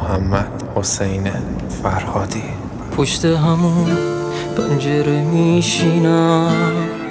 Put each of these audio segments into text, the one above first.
محمد حسین فرهادی. پشت همون پنجره میشینم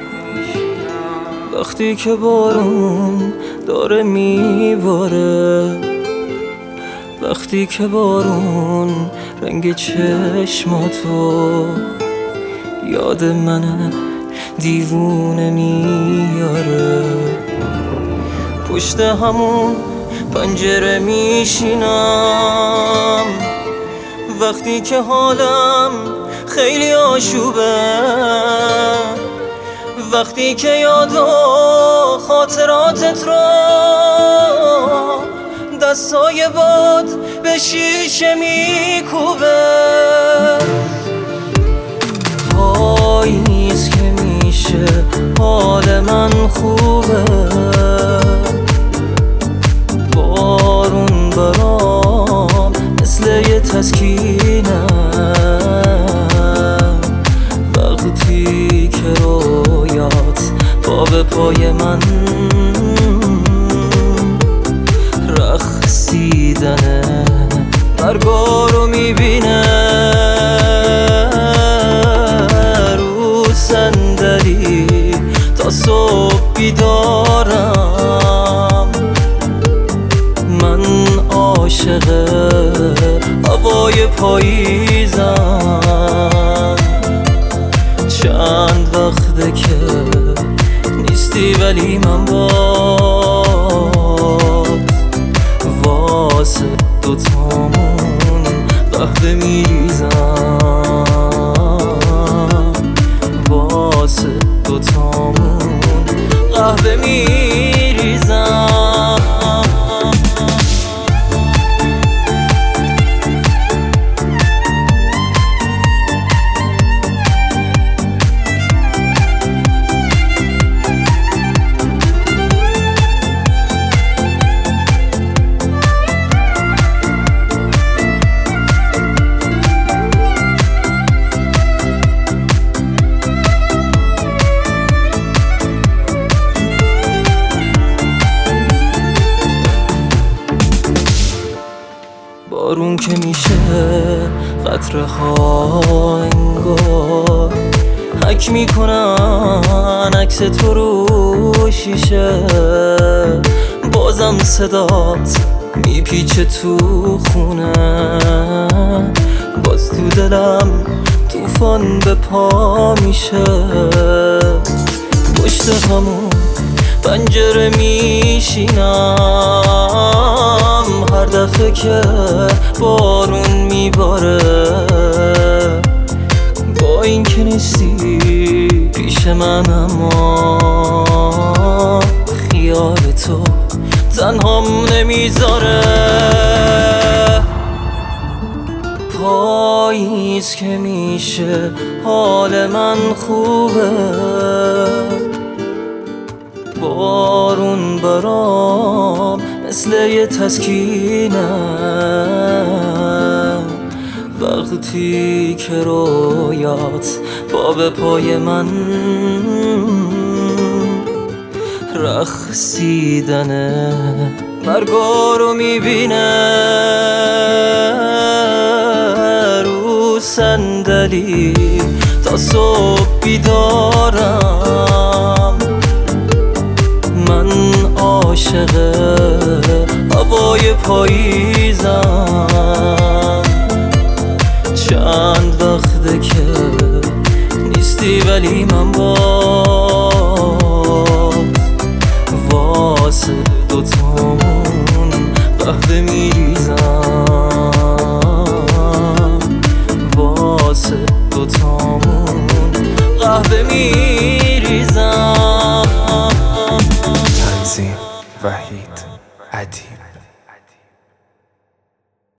وقتی که بارون داره میباره، وقتی که بارون رنگ چشماتو یاد منه دیوونه میاره. پشت همون پنجره میشینم وقتی که حالم خیلی آشوبه، وقتی که یاد و خاطراتت رو دستای باد به شیشه میکوبه. پاییز که میشه حال من خوبه، بارون برام مثل یه تسکینه، وقتی که رویات پا به پای من رقصیدنه، برگا رو میبینه رو صندلی تا صبح بیدارم. من عاشق هوای پاییزم، چند وقته که نیستی ولی من واسه دوتامون قهوه میریزم، واسه دوتامون قهوه میریزم. بارون که میشه قطره ها انگار حک میکنن عکس تو رو شیشه، بازم صدات میپیچه تو خونه، باز تو دلم طوفان به پا میشه. پشت همون پنجره میشینم هر دفعه که بارون میباره، با این که نیستی پیش من اما خیال تو تنهام نمیذاره. پاییز که میشه حال من خوبه، بارون برام مثل یه تسکینه، وقتی که رویات پا به پای من رقصیدنه، برگا رو میبینه رو صندلی تا صبح بیدارم. من عاشق هوای پاییزم، چند وقته که نیستی ولی من واسه دوتامون قهوه میریزم.